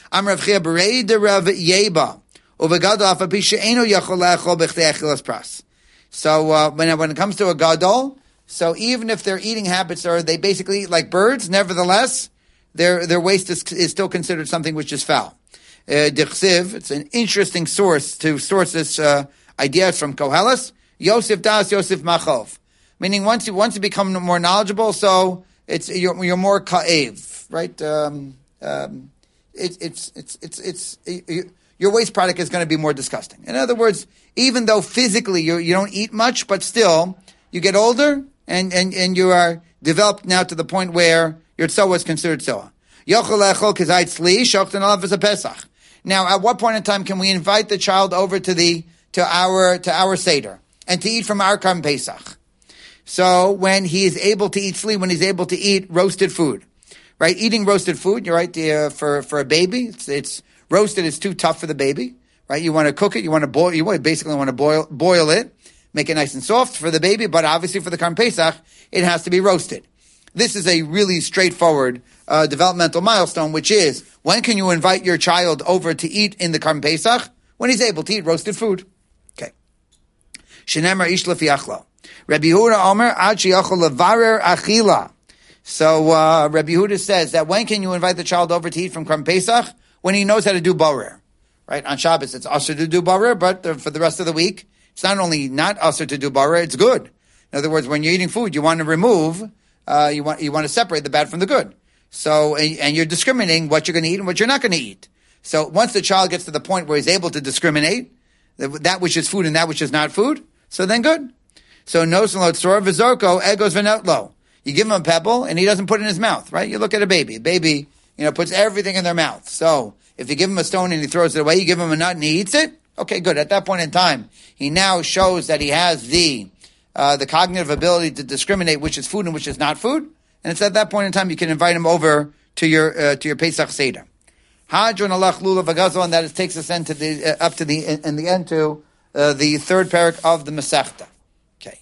So when it comes to a gadol, so even if their eating habits are, they basically eat like birds, nevertheless, their waste is still considered something which is foul. Dichsiv, it's an interesting source to source this idea from Koheles. Yosef das, Yosef machov. Meaning once you become more knowledgeable, so you're more ka'ev, right? Your waste product is going to be more disgusting. In other words, even though physically you don't eat much, but still you get older and you are developed now to the point where your tzoa is considered tzoa. Now, at what point in time can we invite the child over to our Seder and to eat from our Karm Pesach? So when he is able to eat sli, when he's able to eat roasted food, right? Eating roasted food, you're right, for a baby, it's roasted is too tough for the baby, right? You want to cook it, you basically want to boil it, make it nice and soft for the baby, but obviously for the Karm Pesach, it has to be roasted. This is a really straightforward developmental milestone, which is, when can you invite your child over to eat in the Karm Pesach? When he's able to eat roasted food. Okay. Shenemar ish lefi achlo. Rabbi Yehuda Omer, ad sheyachol levarer achila. So Rabbi Yehuda says that when can you invite the child over to eat from Korban Pesach? When he knows how to do barer. Right? On Shabbos, it's asur to do barer, but for the rest of the week, it's not only not asur to do barer, it's good. In other words, when you're eating food, you want to remove, you want to separate the bad from the good. So, and you're discriminating what you're going to eat and what you're not going to eat. So once the child gets to the point where he's able to discriminate that which is food and that which is not food, so then good. So nos lo tzor v'zorko egos v'notlo. You give him a pebble and he doesn't put it in his mouth, right? You look at a baby. A baby, puts everything in their mouth. So if you give him a stone and he throws it away, you give him a nut and he eats it. Okay, good. At that point in time, he now shows that he has the cognitive ability to discriminate which is food and which is not food. And it's at that point in time you can invite him over to your Pesach Seder. Hadron alach lulav v'gazol, and that takes us into the end to the third parak of the Masechta. Okay,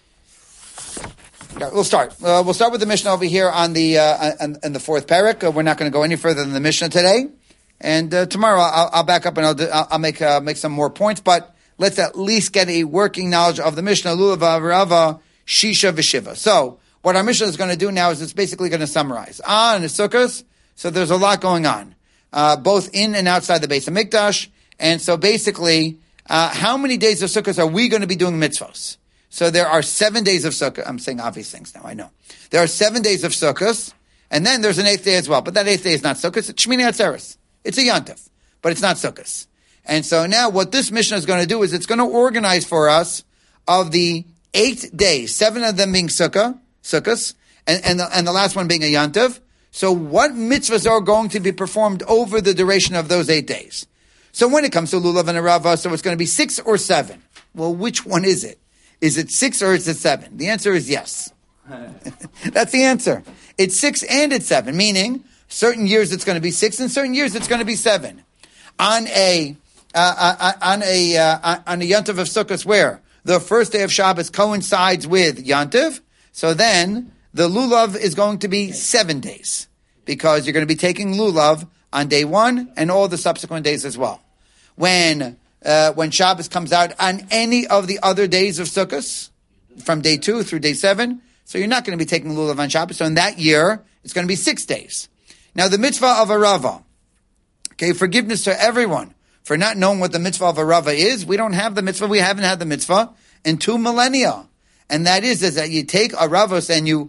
we'll start. We'll start with the Mishnah over here on the fourth parak. We're not going to go any further than the Mishnah today, and tomorrow I'll back up and I'll make some more points. But let's at least get a working knowledge of the Mishnah. Lulav v'rava shisha v'shiva. So what our Mishnah is going to do now is it's basically going to summarize on the Sukkos. So there's a lot going on. Both in and outside the Beis HaMikdash. And so basically, how many days of Sukkot are we going to be doing mitzvos? So there are 7 days of Sukkot. I'm saying obvious things now, I know. There are 7 days of Sukkot, and then there's an 8th day as well. But that 8th day is not Sukkot, it's Shmini Atzeres. It's a Yantif, but it's not Sukkot. And so now what this Mishnah is going to do is it's going to organize for us of the 8 days, 7 of them being Sukkot, and the last one being a Yantif. So what mitzvahs are going to be performed over the duration of those 8 days? So when it comes to Lulav and Arava, so it's going to be 6 or 7. Well, which one is it? Is it 6 or is it 7? The answer is yes. That's the answer. It's 6 and it's 7, meaning certain years it's going to be 6 and certain years it's going to be 7. On a Yantiv of Sukkot where the first day of Shabbos coincides with Yantiv, so then the Lulav is going to be 7 days, because you're going to be taking Lulav on day 1 and all the subsequent days as well. When Shabbos comes out on any of the other days of Sukkot, from day 2 through day 7, so you're not going to be taking Lulav on Shabbos. So in that year, it's going to be 6 days. Now the mitzvah of Arava, okay, forgiveness to everyone for not knowing what the mitzvah of Arava is. We don't have the mitzvah. We haven't had the mitzvah in 2 millennia. And that is that you take aravos and you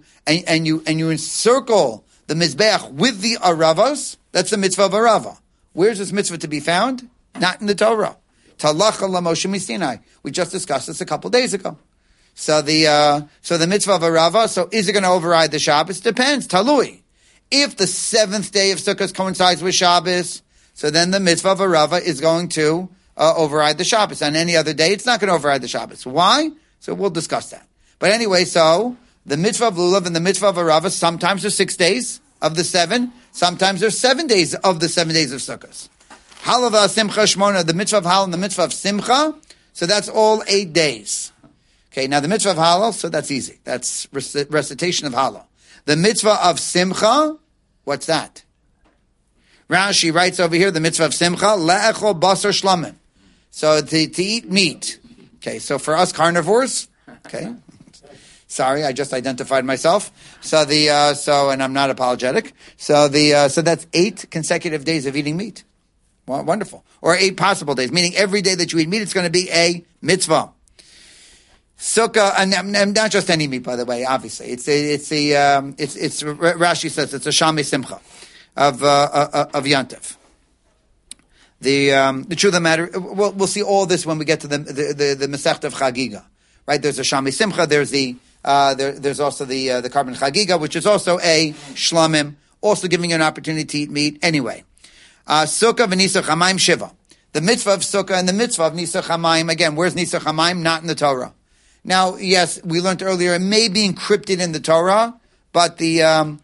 encircle the mizbeach with the aravos. That's the mitzvah of arava. Where's this mitzvah to be found? Not in the Torah. Talacha l'Moshe miSinai. We just discussed this a couple days ago. So the mitzvah of arava. So is it going to override the Shabbos? Depends. Talui. If the 7th day of Sukkot coincides with Shabbos, so then the mitzvah of arava is going to override the Shabbos. On any other day, it's not going to override the Shabbos. Why? So we'll discuss that. But anyway, so the mitzvah of Lulav and the mitzvah of Arava, sometimes there's 6 days of the 7, sometimes there's 7 days of the 7 days of Sukkot. Halava Simcha Shmona, the mitzvah of Halal and the mitzvah of Simcha, so that's all 8 days. Okay, now the mitzvah of Halal, so that's easy. That's recitation of Halal. The mitzvah of Simcha, what's that? Rashi writes over here, the mitzvah of Simcha, Le'echol Basar Shlamim. So to eat meat. Okay, so for us carnivores, okay. Sorry, I just identified myself. So and I'm not apologetic. So that's 8 consecutive days of eating meat. Well, wonderful. Or 8 possible days, meaning every day that you eat meat, it's going to be a mitzvah. Sukkah, and not just any meat, by the way. Obviously, it's Rashi says it's a Shamei Simcha of Yantiv. The truth of the matter, we'll see all this when we get to the Masechta of Chagiga. Right? There's a Shamei Simcha. There's there's also the Korban Chagiga, which is also a Shlamim, also giving you an opportunity to eat meat. Anyway, Sukkah v'Nisach Hamayim Shiva. The mitzvah of Sukkah and the mitzvah of Nisach Hamayim. Again, where's Nisach Hamayim? Not in the Torah. Now, yes, we learned earlier it may be encrypted in the Torah, but to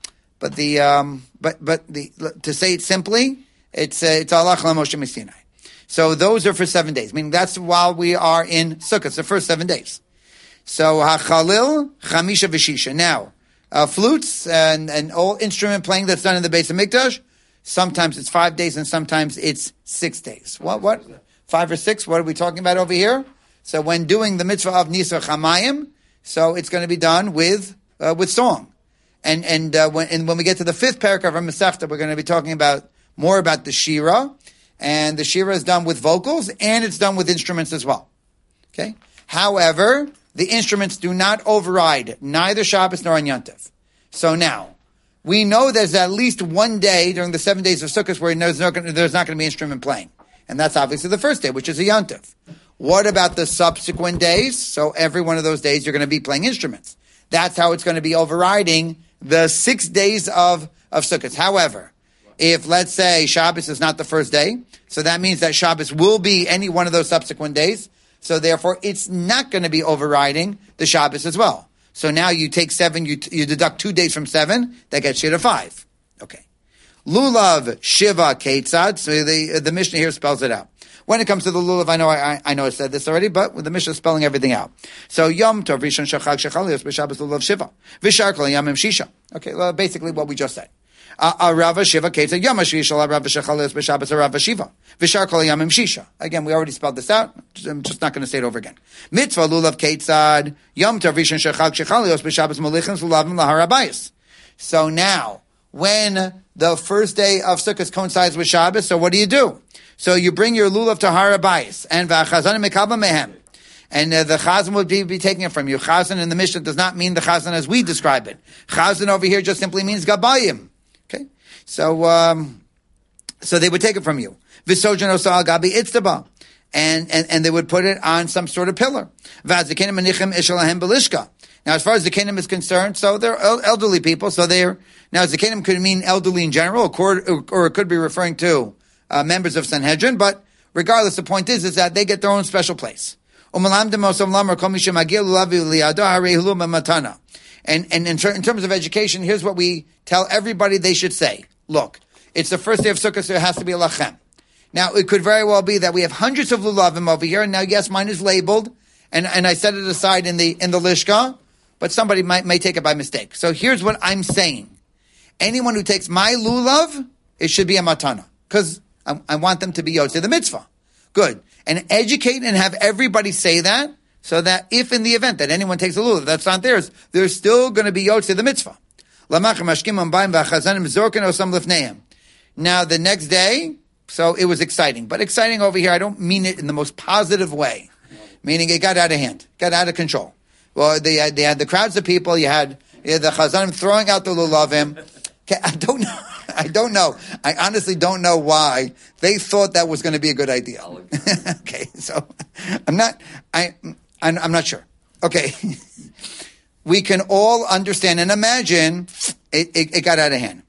say it simply, it's Allah Moshe miSinai. So those are for 7 days. Meaning that's while we are in Sukkot, it's the first 7 days. So HaChalil, Chamisha v'Shisha. Now, flutes and all instrument playing that's done in the Beis HaMikdash, sometimes it's 5 days and sometimes it's 6 days. What? 5 or 6? What are we talking about over here? So when doing the mitzvah of Nisach Hamayim, so it's going to be done with song. when we get to the fifth parak of our Masechta, we're going to be talking more about the Shira, and the Shira is done with vocals, and it's done with instruments as well. Okay? However, the instruments do not override neither Shabbos nor on Yontif. So now, we know there's at least one day during the 7 days of Sukkot where there's not going to be instrument playing. And that's obviously the first day, which is a Yontif. What about the subsequent days? So every one of those days you're going to be playing instruments. That's how it's going to be overriding the 6 days of Sukkot. However, if, let's say, Shabbos is not the first day, so that means that Shabbos will be any one of those subsequent days, so therefore it's not going to be overriding the Shabbos as well. So now you take 7, you deduct 2 days from 7, that gets you to 5. Okay. Lulav, Shiva, Ketzad, so the Mishnah here spells it out. When it comes to the lulav, I know I said this already, but with the Mishnah spelling everything out. So Yom Tov Rishon Shachag Shechalios B'Shabbos Lulav Shiva V'Shar Kol Yamim Shisha. Okay, well, basically what we just said. Rava Shiva Ketzad Yom HaShishal Rava Shechalios B'Shabbos Rava Shiva V'Shar Kol Yamim Shisha. Again, we already spelled this out. I'm just not going to say it over again. Mitzvah Lulav Ketzad Yom Tov Rishon Shachag Shechalios B'Shabbos Molichim Lulavim Lahar Habayis. So now, when the first day of Sukkot coincides with Shabbos, so what do? So you bring your lulav to Har Habayis, and v'chazanim mekabel mehem, and the chazan would be taking it from you. Chazan in the Mishnah does not mean the chazan as we describe it. Chazan over here just simply means gabayim. Okay, so they would take it from you. V'sojan osal gabi itztaba, and they would put it on some sort of pillar. V'azikenim manichem ishalahem belishka. Now, as far as the kingdom is concerned, so they're elderly people. So now the kingdom could mean elderly in general, or it could be referring to members of Sanhedrin. But regardless, the point is that they get their own special place. And in terms of education, here's what we tell everybody they should say. Look, it's the first day of Sukkot, so it has to be a lachem. Now, it could very well be that we have hundreds of lulavim over here, and now, yes, mine is labeled, and I set it aside in the lishka. But somebody may take it by mistake. So here's what I'm saying. Anyone who takes my lulav, it should be a matana. Because I want them to be yotzei the mitzvah. Good. And educate and have everybody say that, so that if in the event that anyone takes a lulav that's not theirs, they're still going to be yotzei the mitzvah. Now the next day, so it was exciting. But exciting over here, I don't mean it in the most positive way. Meaning it got out of hand, got out of control. Well, they had the crowds of people. You had the chazanim throwing out the lulavim. Okay, I don't know. I honestly don't know why they thought that was going to be a good idea. Okay, so I'm not sure. Okay, we can all understand and imagine it got out of hand.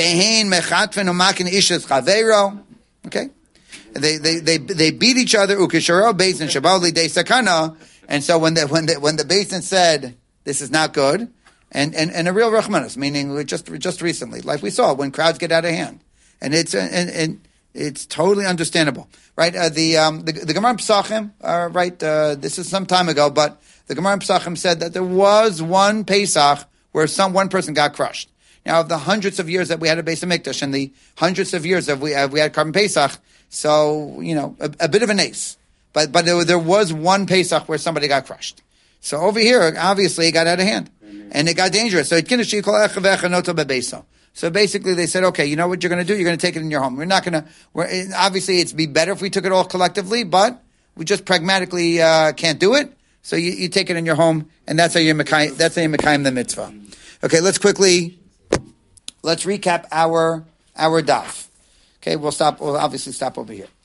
Okay, they beat each other. Ukisharo beis and shabali de sakana. And so when the Beis Din said this is not good, and a real rachmanis, meaning just recently, like we saw when crowds get out of hand, and it's totally understandable, right? The Gemara in Pesachim, right? This is some time ago, but the Gemara in Pesachim said that there was one Pesach where one person got crushed. Now, of the hundreds of years that we had a Beis Hamikdash and the hundreds of years that we had Karban Pesach, so a bit of an ace. But there was one Pesach where somebody got crushed. So over here, obviously, it got out of hand. And it got dangerous. So basically they said, okay, you know what you're going to do? You're going to take it in your home. Obviously it'd be better if we took it all collectively, but we just pragmatically can't do it. So you take it in your home, and that's how you mekayim the mitzvah. Okay, let's recap our daf. Okay, we'll obviously stop over here.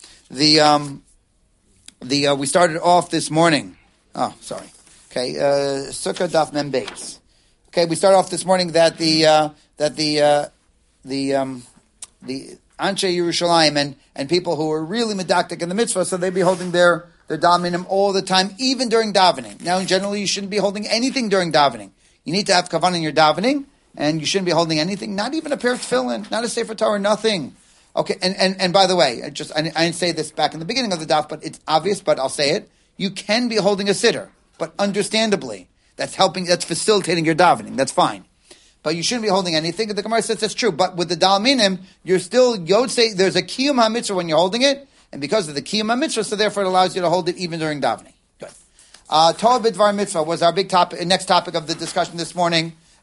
We started off this morning. Oh, sorry. Okay, Sukkah Daf Mem Beis. Okay, we started off this morning that the Anshe Yerushalayim and people who were really medactic in the mitzvah, so they'd be holding their daminim all the time, even during davening. Now, generally, you shouldn't be holding anything during davening. You need to have kavanah in your davening, and you shouldn't be holding anything, not even a pair of tefillin, not a sefer Torah, nothing. Okay, and by the way, I didn't say this back in the beginning of the daf, but it's obvious, but I'll say it. You can be holding a siddur, but understandably, that's facilitating your davening. That's fine. But you shouldn't be holding anything. The Gemara says that's true. But with the Dal Minim, you're still, Yotzei, there's a Kiyum HaMitzvah when you're holding it, and because of the Kiyum HaMitzvah, so therefore it allows you to hold it even during davening. Good. Torah B'Dvar Mitzvah was our big topic, next topic of the discussion this morning.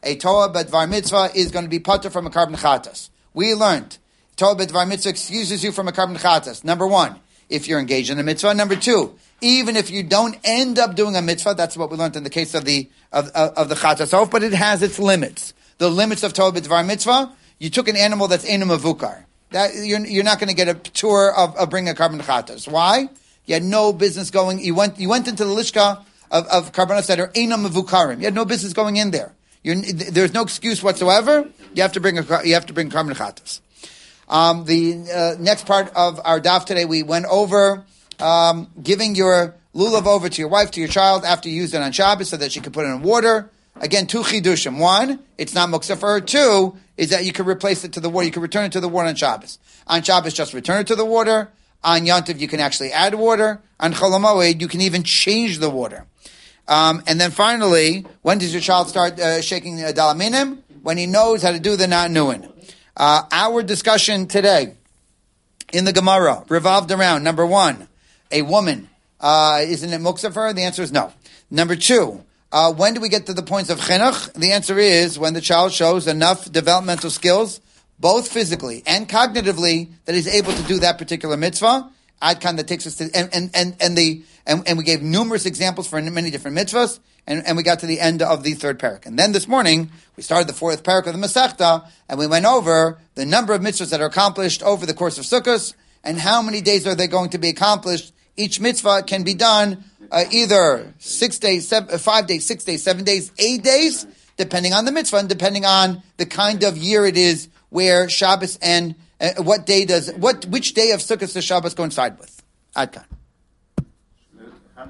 a Torah B'Dvar Mitzvah is going to be patur from a carbon chatas. We learned Torah B'Dvar Mitzvah excuses you from a carbon chatas. Number one, if you're engaged in a mitzvah. Number two, even if you don't end up doing a mitzvah, that's what we learned in the case of the chatas off, but it has its limits. The limits of Torah B'Dvar Mitzvah, you took an animal that's Eina Mevukar. That you're not going to get a tour of bringing a carbon chatas. Why? You had no business going. You went into the lishka of carbonos that are Eina Mevukarim. You had no business going in there. There's no excuse whatsoever. You have to bring carbon chatas. The next part of our daf today, we went over giving your lulav over to your wife, to your child, after you use it on Shabbos so that she can put it in water. Again, two chidushim. One, it's not muksa for her. Two, is that you can replace it to the water. You can return it to the water on Shabbos. On Shabbos, just return it to the water. On Yontiv, you can actually add water. On Chol HaMoed, you can even change the water. And then finally, when does your child start shaking the dalaminim? When he knows how to do the not nuin. Our discussion today in the Gemara revolved around, number one, a woman. Isn't it muksa for her? The answer is no. Number two, when do we get to the points of chinuch? The answer is when the child shows enough developmental skills, both physically and cognitively, that he's able to do that particular mitzvah. Adkan that takes us to and we gave numerous examples for many different mitzvahs, and we got to the end of the third parak. And then this morning we started the fourth parak of the Masechta, and we went over the number of mitzvahs that are accomplished over the course of Sukkot, and how many days are they going to be accomplished. Each mitzvah can be done either 6 days, 5 days, 6 days, 7 days, 8 days, depending on the mitzvah and depending on the kind of year it is where Shabbos and which day of Sukkot does Shabbos coincide with. Adkan.